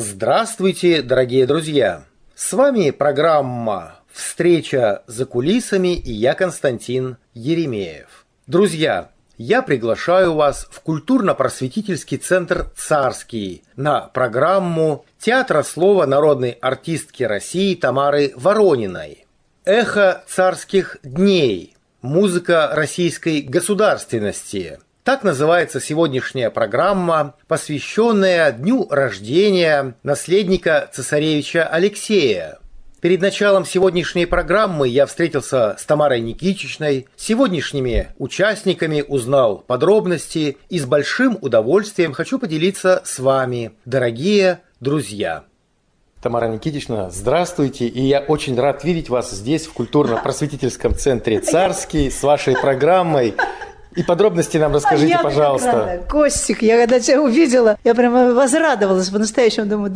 Здравствуйте, дорогие друзья! С вами программа «Встреча за кулисами» и я, Константин Еремеев. Друзья, я приглашаю вас в культурно-просветительский центр «Царский» на программу театра слова народной артистки России Тамары Ворониной. «Эхо царских дней. Музыка российской государственности». Так называется сегодняшняя программа, посвященная дню рождения наследника цесаревича Алексея. Перед началом сегодняшней программы я встретился с Тамарой Никитичной, сегодняшними участниками узнал подробности и с большим удовольствием хочу поделиться с вами, дорогие друзья. Тамара Никитична, здравствуйте, и я очень рад видеть вас здесь, в культурно-просветительском центре «Царский», с вашей программой. И подробности нам расскажите, пожалуйста. Костик, я когда тебя увидела, я прямо возрадовалась по-настоящему. Думаю,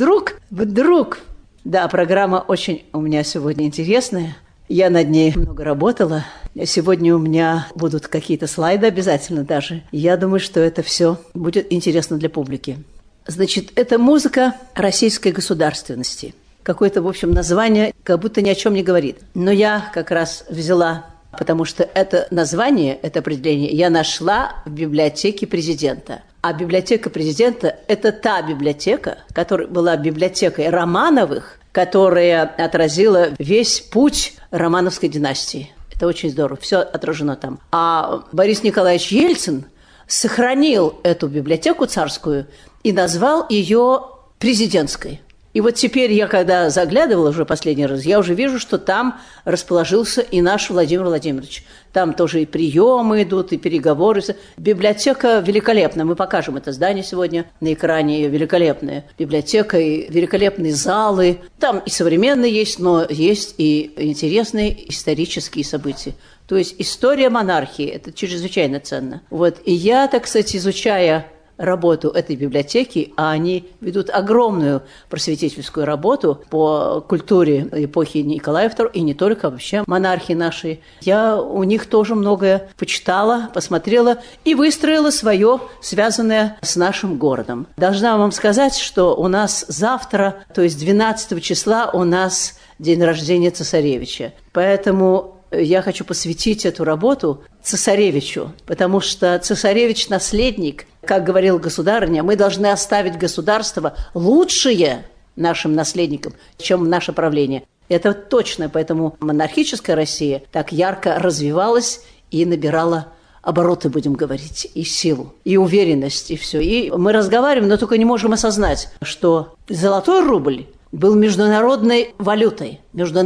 друг. Да, программа очень у меня сегодня интересная. Я над ней много работала. Сегодня у меня будут какие-то слайды обязательно даже. Я думаю, что это все будет интересно для публики. Значит, это музыка российской государственности. Какое-то, в общем, название как будто ни о чем не говорит. Но я как раз взяла... Потому что это название, это определение я нашла в библиотеке президента. А библиотека президента – это та библиотека, которая была библиотекой Романовых, которая отразила весь путь Романовской династии. Это очень здорово, все отражено там. А Борис Николаевич Ельцин сохранил эту библиотеку царскую и назвал ее президентской. И вот теперь я, когда заглядывала уже последний раз, я уже вижу, что там расположился и наш Владимир Владимирович. Там тоже и приемы идут, и переговоры. Библиотека великолепная. Мы покажем это здание сегодня на экране. Великолепная библиотека, и великолепные залы. Там и современные есть, но есть и интересные исторические события. То есть история монархии – это чрезвычайно ценно. Вот. И я, так сказать, изучая работу этой библиотеки, а они ведут огромную просветительскую работу по культуре эпохи Николая II и не только, вообще монархии нашей. Я у них тоже многое почитала, посмотрела и выстроила свое, связанное с нашим городом. Должна вам сказать, что у нас завтра, то есть 12 числа, у нас день рождения цесаревича. Поэтому я хочу посвятить эту работу цесаревичу, потому что цесаревич – наследник. Как говорила государыня, мы должны оставить государство лучшее нашим наследникам, чем наше правление. Это точно, поэтому монархическая Россия так ярко развивалась и набирала обороты, будем говорить, и силу, и уверенность, и все. И мы разговариваем, но только не можем осознать, что золотой рубль был международной валютой,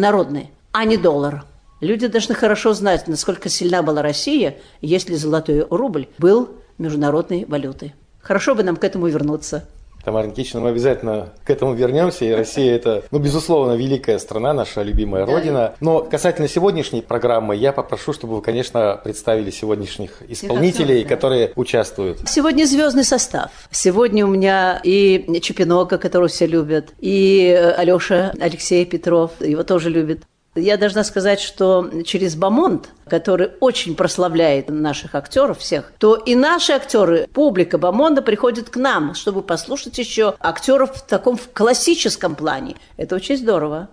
а не доллар. Люди должны хорошо знать, насколько сильна была Россия, если золотой рубль был международной валютой. Хорошо бы нам к этому вернуться. Тамара Никитична, мы обязательно к этому вернемся. И Россия – это, безусловно, великая страна, наша любимая родина. Но касательно сегодняшней программы, я попрошу, чтобы вы, конечно, представили сегодняшних исполнителей, которые участвуют. Сегодня звездный состав. Сегодня у меня и Чупинока, которого все любят, и Алеша Алексей Петров, его тоже любят. Я должна сказать, что через Бамонт, который очень прославляет наших актеров всех, то и наши актеры, публика Бамонта приходит к нам, чтобы послушать еще актеров в таком классическом плане. Это очень здорово.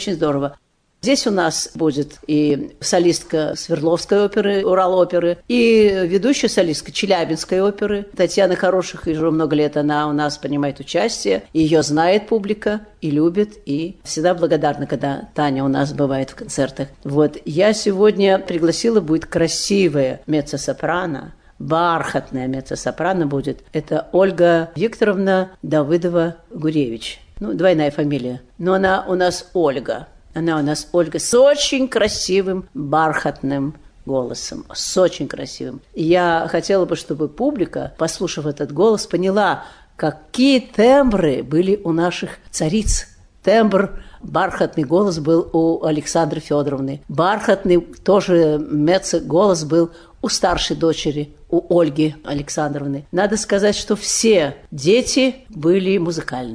Здесь у нас будет и солистка Свердловской оперы, Урал-оперы, и ведущая солистка Челябинской оперы. Татьяна Хороших, уже много лет она у нас принимает участие. Ее знает публика и любит, и всегда благодарна, когда Таня у нас бывает в концертах. Вот. Я сегодня пригласила, будет красивая меццо-сопрано, бархатная меццо-сопрано будет. Это Ольга Викторовна Давыдова-Гуревич. Двойная фамилия. Но она у нас Ольга. Она у нас Ольга с очень красивым бархатным голосом, с очень красивым. Я хотела бы, чтобы публика, послушав этот голос, поняла, какие тембры были у наших цариц. Тембр, бархатный голос был у Александры Федоровны. Бархатный тоже голос был у старшей дочери, у Ольги Александровны. Надо сказать, что все дети были музыкальные.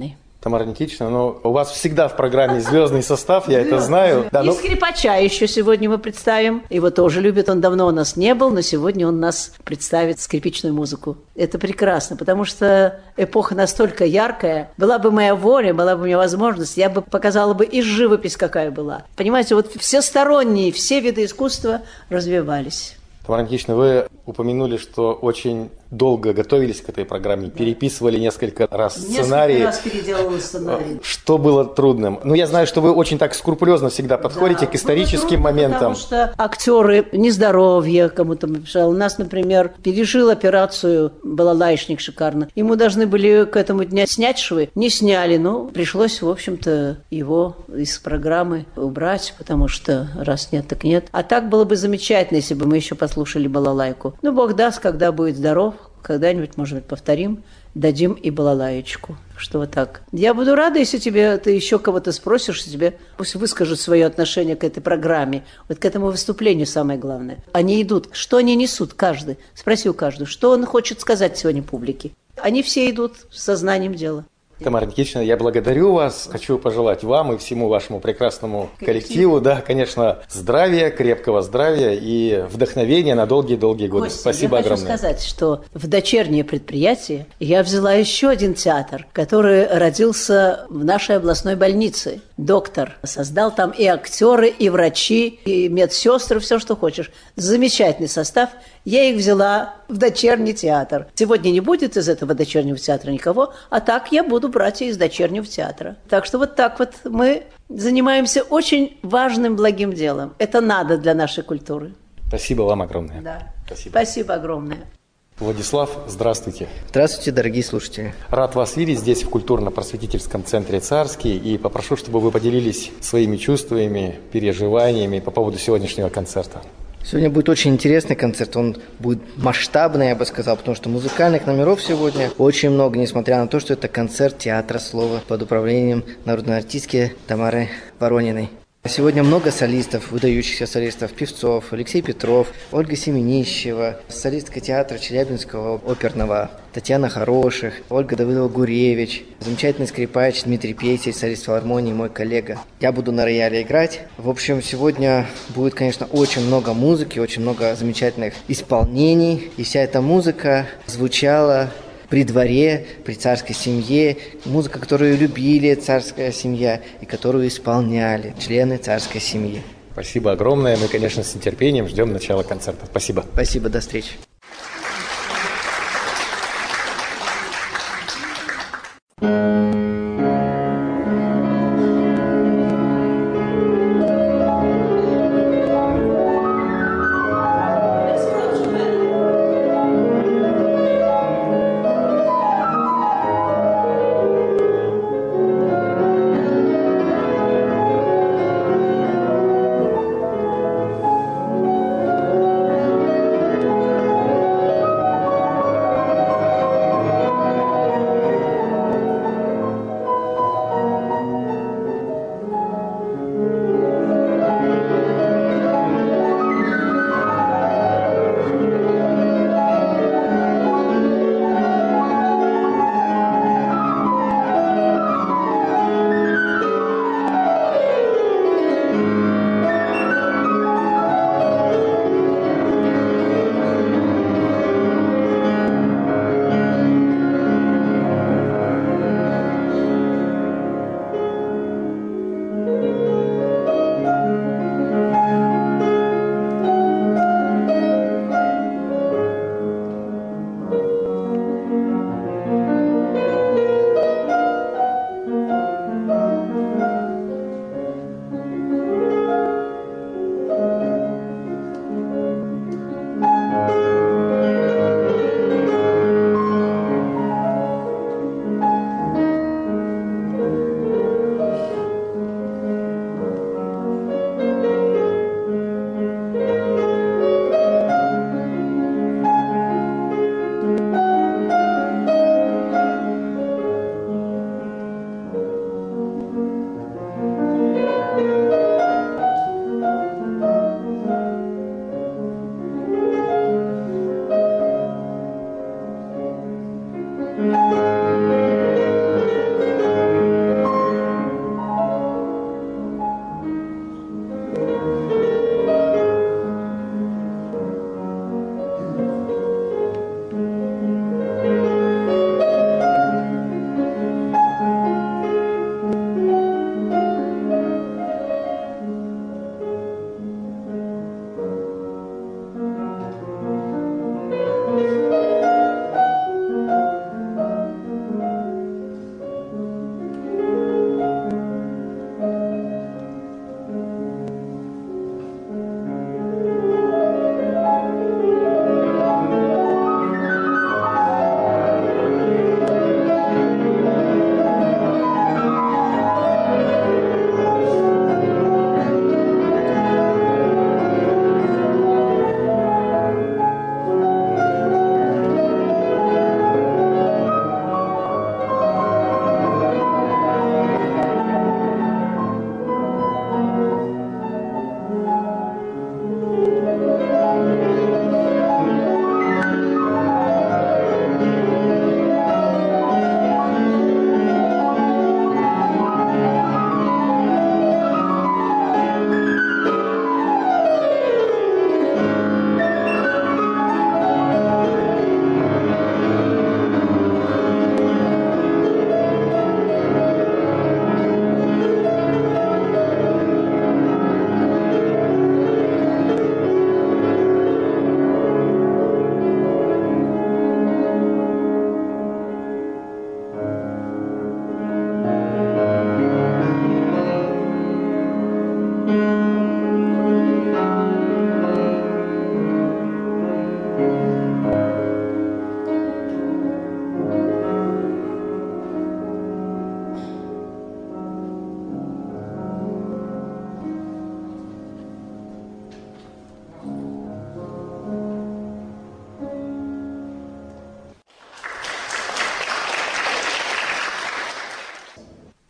Тамара Никитична, но у вас всегда в программе звездный состав, я это знаю. Да, и скрипача еще сегодня мы представим. Его тоже любят, он давно у нас не был, но сегодня он нас представит скрипичную музыку. Это прекрасно, потому что эпоха настолько яркая. Была бы моя воля, была бы у меня возможность, я бы показала бы и живопись какая была. Понимаете, вот всесторонние, все виды искусства развивались. Тамара Никитична, вы упомянули, что очень долго готовились к этой программе, переписывали несколько раз сценарий. Несколько раз переделала сценарий. Что было трудным? Ну, я знаю, что вы очень так скрупулезно всегда подходите к историческим моментам. Потому что актеры нездоровье кому-то мешал. У нас, например, пережил операцию балалайшник шикарно. Ему должны были к этому дню снять швы. Не сняли, но пришлось, в общем-то, его из программы убрать, потому что раз нет, так нет. А так было бы замечательно, если бы мы еще послушали балалайку. Ну, Бог даст, когда будет здоров, когда-нибудь, может быть, повторим, дадим и балалаечку. Что вот так. Я буду рада, если ты еще кого-то спросишь, тебе пусть выскажут свое отношение к этой программе, вот к этому выступлению самое главное. Они идут, что они несут, каждый. Спроси у каждого, что он хочет сказать сегодня публике. Они все идут с сознанием дела. Тамара Никитична, я благодарю вас. Хочу пожелать вам и всему вашему прекрасному коллективу, да, конечно, здравия, крепкого здравия и вдохновения на долгие-долгие годы. Костя, спасибо огромное. Я хочу сказать, что в дочернее предприятие я взяла еще один театр, который родился в нашей областной больнице. Доктор создал там и актеры, и врачи, и медсестры, все, что хочешь. Замечательный состав. Я их взяла в дочерний театр. Сегодня не будет из этого дочернего театра никого, а так я буду брать из дочернего театра. Так что вот так вот мы занимаемся очень важным, благим делом. Это надо для нашей культуры. Спасибо вам огромное. Да. Спасибо. Спасибо огромное. Владислав, здравствуйте. Здравствуйте, дорогие слушатели. Рад вас видеть здесь, в культурно-просветительском центре «Царский», и попрошу, чтобы вы поделились своими чувствами, переживаниями по поводу сегодняшнего концерта. Сегодня будет очень интересный концерт, он будет масштабный, я бы сказал, потому что музыкальных номеров сегодня очень много, несмотря на то, что это концерт театра слова под управлением народной артистки Тамары Ворониной. Сегодня много солистов, выдающихся солистов, певцов: Алексей Петров, Ольга Семенищева, солистка театра Челябинского оперного Татьяна Хороших, Ольга Давыдова-Гуревич, замечательный скрипач Дмитрий Песец, солист филармонии, мой коллега. Я буду на рояле играть. В общем, сегодня будет, конечно, очень много музыки, очень много замечательных исполнений, и вся эта музыка звучала при дворе, при царской семье, музыка, которую любили царская семья и которую исполняли члены царской семьи. Спасибо огромное. Мы, конечно, с нетерпением ждем начала концерта. Спасибо. Спасибо, до встречи.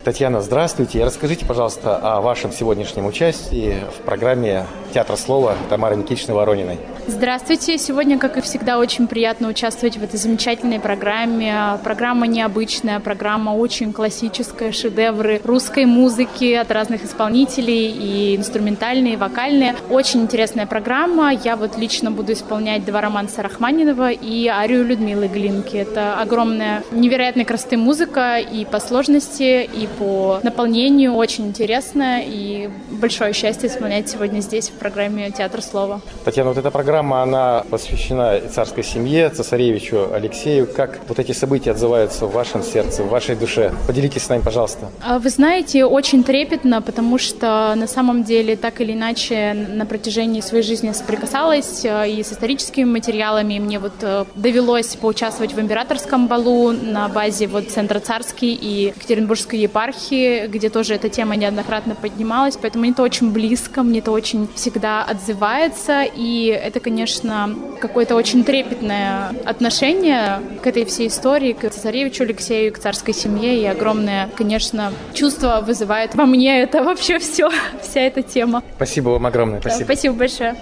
Татьяна, здравствуйте. Расскажите, пожалуйста, о вашем сегодняшнем участии в программе «Театр слова» Тамары Никитичны Ворониной. Здравствуйте. Сегодня, как и всегда, очень приятно участвовать в этой замечательной программе. Программа необычная, программа очень классическая, шедевры русской музыки от разных исполнителей, и инструментальные, и вокальные. Очень интересная программа. Я вот лично буду исполнять два романса Рахманинова и арию Людмилы Глинки. Это огромная, невероятной красоты музыка и по сложности, и по наполнению. Очень интересно, и большое счастье исполнять сегодня здесь, в программе «Театр слова». Татьяна, вот эта программа, она посвящена царской семье, цесаревичу Алексею. Как вот эти события отзываются в вашем сердце, в вашей душе? Поделитесь с нами, пожалуйста. Вы знаете, очень трепетно, потому что на самом деле так или иначе на протяжении своей жизни я соприкасалась и с историческими материалами. Мне вот довелось поучаствовать в императорском балу на базе вот Центра Царский и Екатеринбургской епархии, где тоже эта тема неоднократно поднималась. Поэтому мне это очень близко, мне это очень всегда отзывается. И это, конечно, какое-то очень трепетное отношение к этой всей истории, к цесаревичу Алексею, к царской семье. И огромное, конечно, чувство вызывает во мне это вообще все, вся эта тема. Спасибо вам огромное. Спасибо. Да, спасибо большое.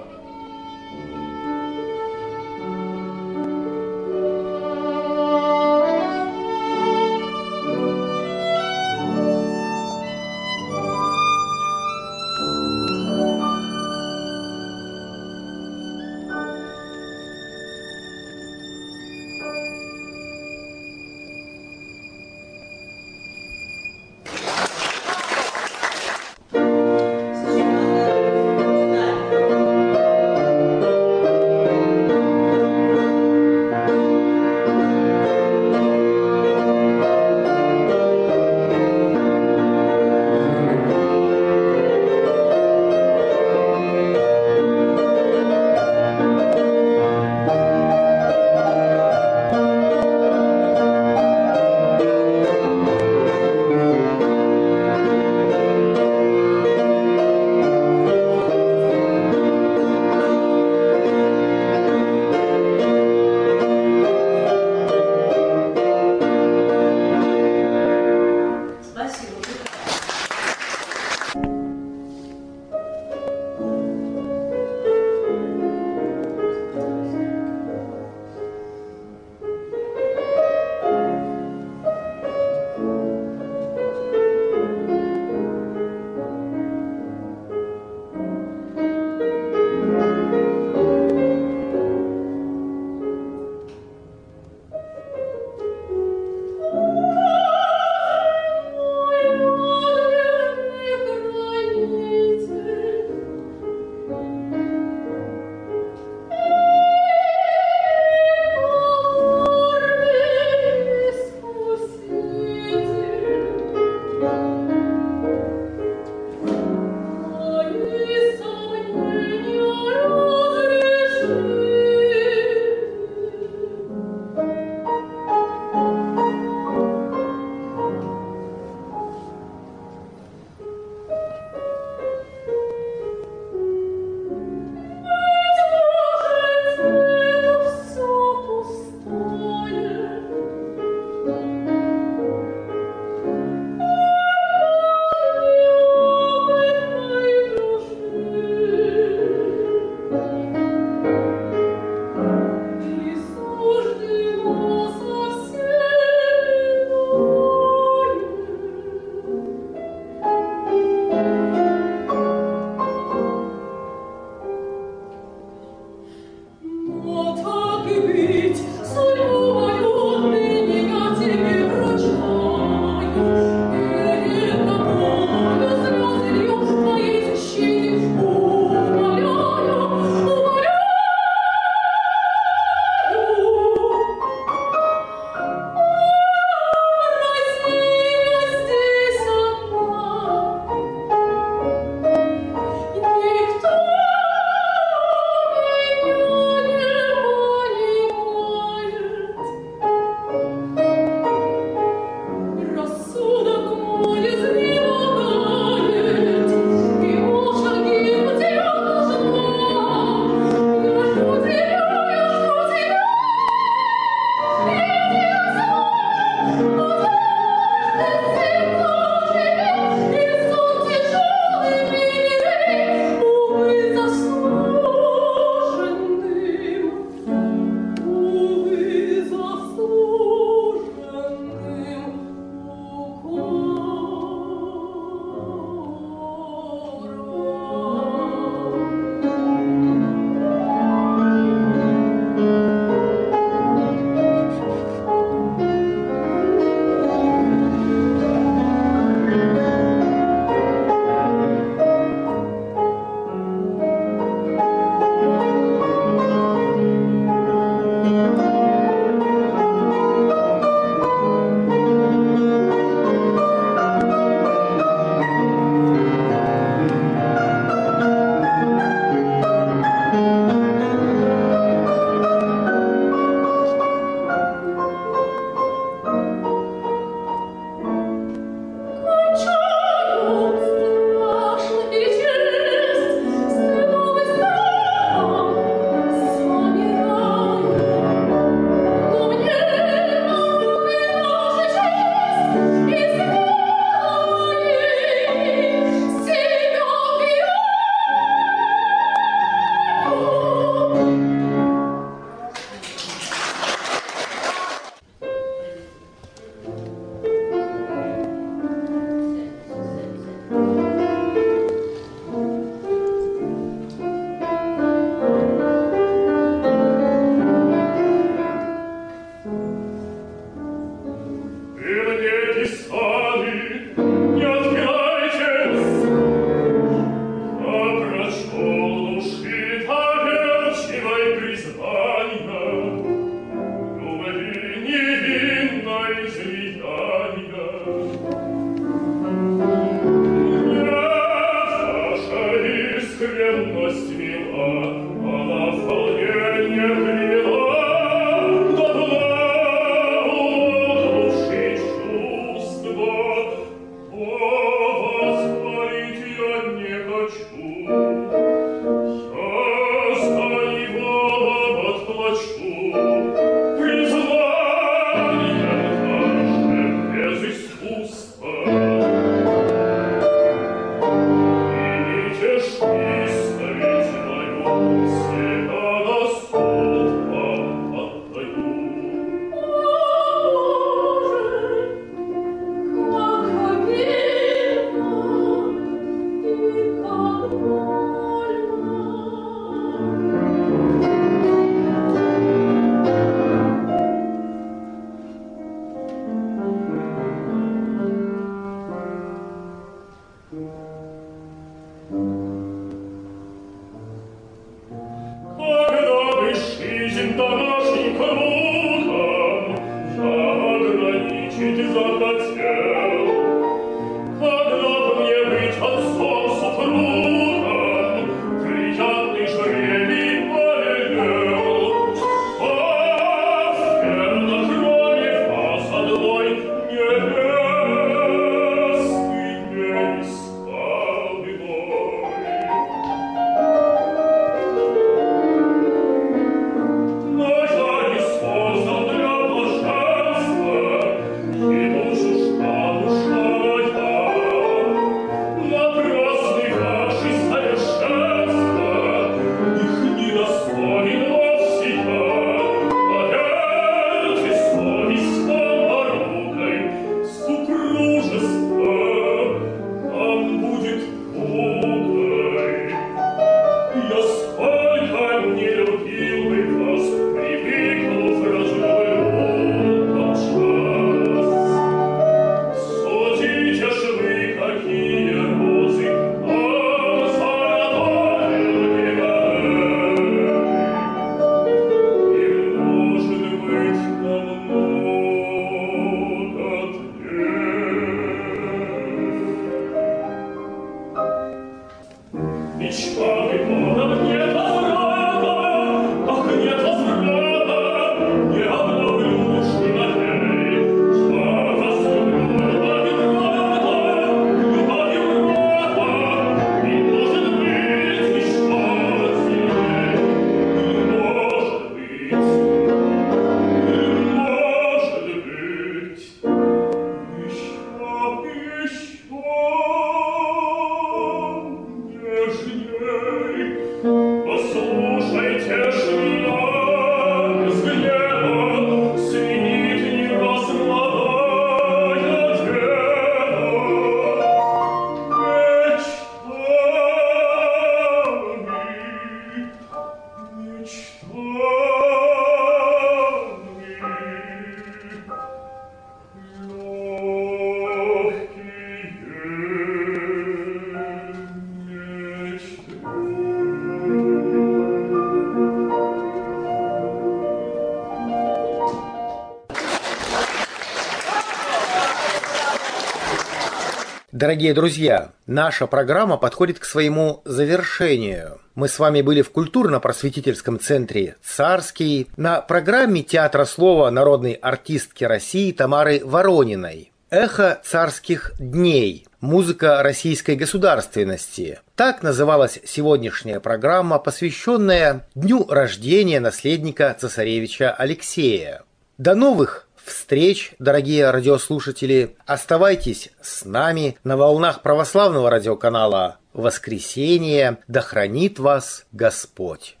Дорогие друзья, наша программа подходит к своему завершению. Мы с вами были в культурно-просветительском центре «Царский» на программе театра слова народной артистки России Тамары Ворониной «Эхо царских дней. Музыка российской государственности». Так называлась сегодняшняя программа, посвященная дню рождения наследника цесаревича Алексея. До новых встреч, дорогие радиослушатели! Оставайтесь с нами на волнах православного радиоканала «Воскресенье». Да хранит вас Господь!